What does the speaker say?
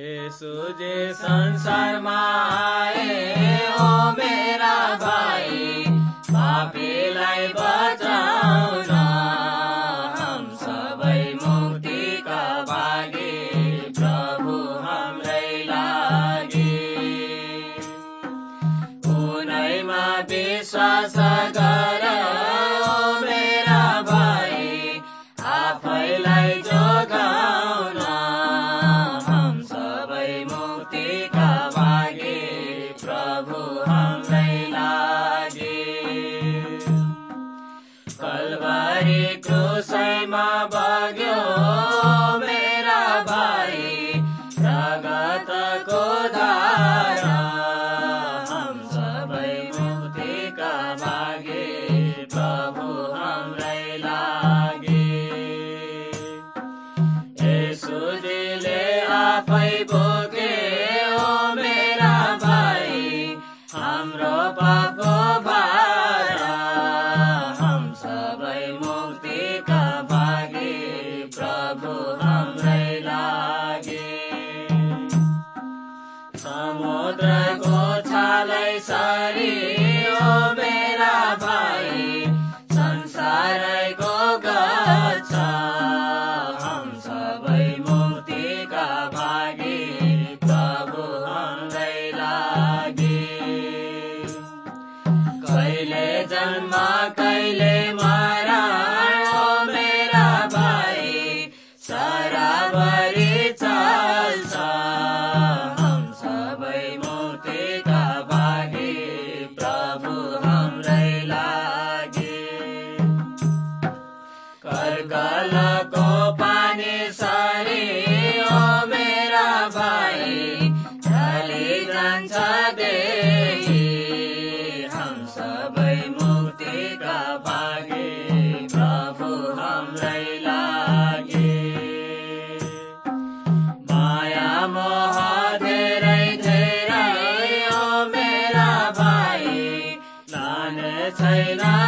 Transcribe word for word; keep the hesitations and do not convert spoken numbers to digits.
यसो जे संसारमा आए ओ मेरा भाइ, पापीलाई बचाउन हम सबै मुक्तिका भागी, प्रभु हाम्रै लागि। उनैमा विश्वास गर ओ मेरा भाइ, आफैलाई जोगाउन हम सबै मुक्तिका भागी, प्रभु हाम्रै लागि। कल्वारी क्रुसैमा बग्यो मेरा भाइ, रगतको धारा, हम सबै मुक्तिका भागी, प्रभु हाम्रै लागि। येशूजीले आफै बोके ओ मेरा भाइ, हाम्रो पापको भारा, हम सबै मुक्तिका भागी, प्रभु हाम्रै लागि। समुद्रको छालै सरी ओ मेरा भाइ, संसारैको गच्छ, हम सबै मुक्तिका भागी, प्रभु हाम्रै लागि। कहिले जन्म कहिले मरण ओ मेरा भाइ, सराबरी चल्छ, हम सबै मुक्तिका भागी, प्रभु हाम्रै लागि। कर्कलको पानी सरी ओ मेरा भाइ, ढली जान्छ देही, हम सबै मुक्तिका भागी, प्रभु हाम्रै लागि। माया मोह धेरै धेरै ओ मेरा भाइ, लाने छैन